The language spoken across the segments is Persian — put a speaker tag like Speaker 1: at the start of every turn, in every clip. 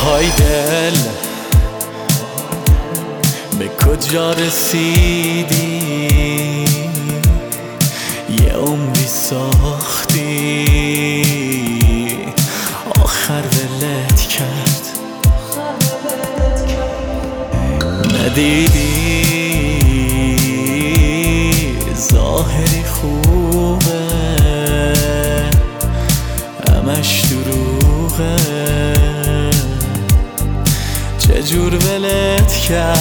Speaker 1: های دل به کجا رسیدی؟ یه عمری ساختی آخر ولت کرد. ندیدی ظاهری خوبه همش دروغه، چجور ولت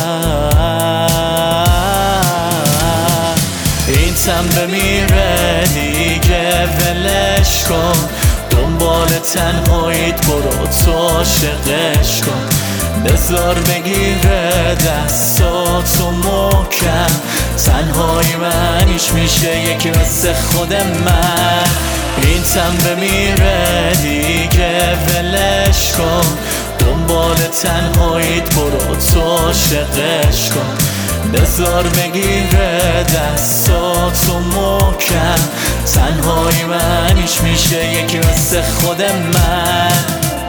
Speaker 1: کرد؟ این تن بمیره دیگه ولش کن، دنبال تنهاییت برو تو عاشقش کن، بذار بگیره دستاتو محکم، تنهایی منیش میشه یکی مثل خود من. این تن بمیره دیگه ولش کن، دنبال تنهاییت برو تو عاشقش کن، بذار بگیره دستاتو محکم، تنهایی منیش میشه یکی مثل خود من.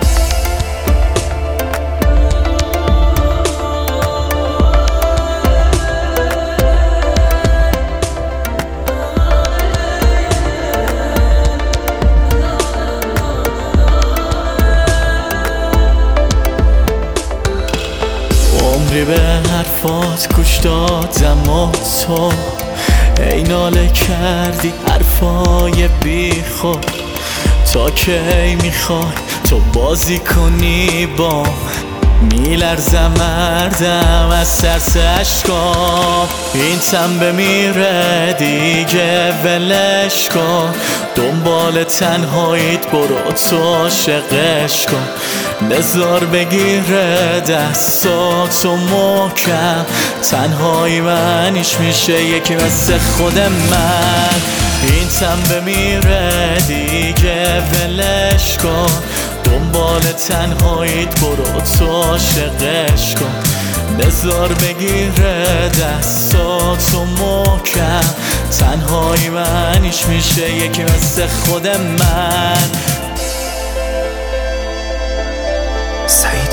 Speaker 1: عمری به حرفات گوش دادم و تو ای ناله کردی حرفای بی خود، تا کی میخوای تو بازی کنی با میلرزم مردم از ترس اشکام. این تن بمیره دیگه ولش کن، دنبال تنهاییت برو تو عاشقش کن، بذار بگیره دستاتو محکم، تنهایی منیش میشه یکی مثل خود من. این تن بمیره دیگه ولش کن، دنبال تنهاییت برو تو عاشقش کن، بذار بگیره دستاتو محکم، تنهایی منیش میشه یکی مثل خود من.